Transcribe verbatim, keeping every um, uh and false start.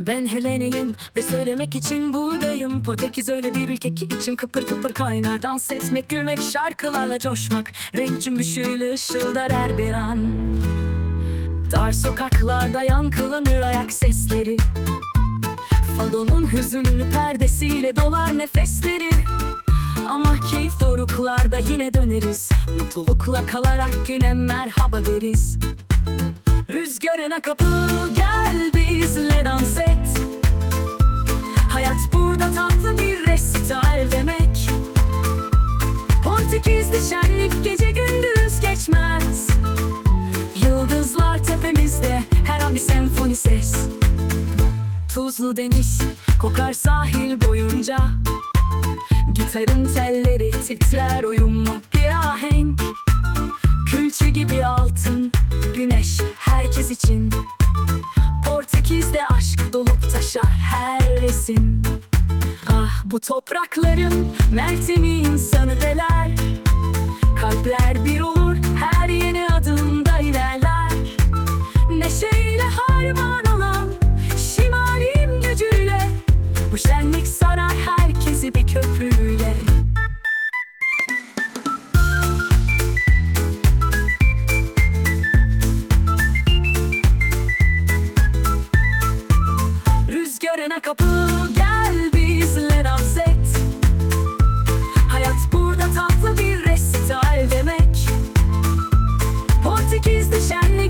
Ben Heleniyim ve söylemek için buradayım. Portekiz öyle bir ülke ki içim kıpır kıpır kaynar. Dans etmek, gülmek, şarkılarla coşmak, renk cümbüşüyle ışıldar her bir an. Dar sokaklarda yankılanır ayak sesleri, Fadonun hüzünlü perdesiyle dolar nefesleri. Ama keyif doruklarda yine döneriz, mutlulukla kalarak güne merhaba deriz. Rüzgarına kapıl gel bizle dans et. Hayat burada tatlı bir resital demek. Portekiz'de şenlik gece gündüz geçmez. Yıldızlar tepemizde, her an bir senfoni ses. Tuzlu deniz kokar sahil boyunca. Gitarın telleri titrer uyumlu bir ahenk. Külçe gibi altın güneş herkes için. Portekiz'de aşk dolup taşar her resim. Ah, bu toprakların meltemi insanı deler. Kalpler bir olur, her yeni adımda ilerler. Neşeyle harman olan şimalim gücüyle, bu şenlik sarar herkesi bir köprüyle. Rüzgarına kapıl gel bizle dans et. Hayat burada tatlı bir resital demek. Portekiz'de şenlik